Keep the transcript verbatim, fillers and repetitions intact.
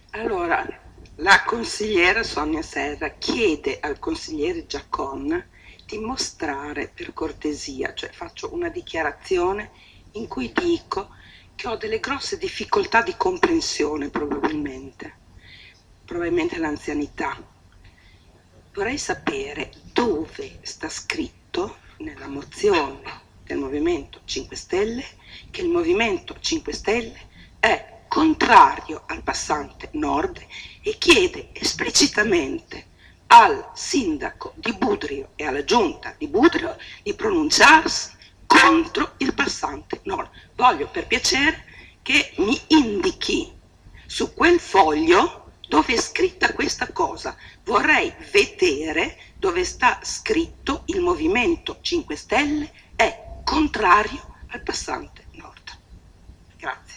Allora, la consigliera Sonia Serra chiede al consigliere Giacon di mostrare per cortesia, cioè faccio una dichiarazione in cui dico che ho delle grosse difficoltà di comprensione probabilmente, probabilmente l'anzianità. Vorrei sapere dove sta scritto nella mozione del Movimento cinque Stelle che il Movimento cinque Stelle è contrario al passante nord e chiede esplicitamente al sindaco di Budrio e alla giunta di Budrio di pronunciarsi contro il passante nord. Voglio per piacere che mi indichi su quel foglio dove è scritta questa cosa. Vorrei vedere dove sta scritto il Movimento cinque Stelle è contrario al passante nord. Grazie.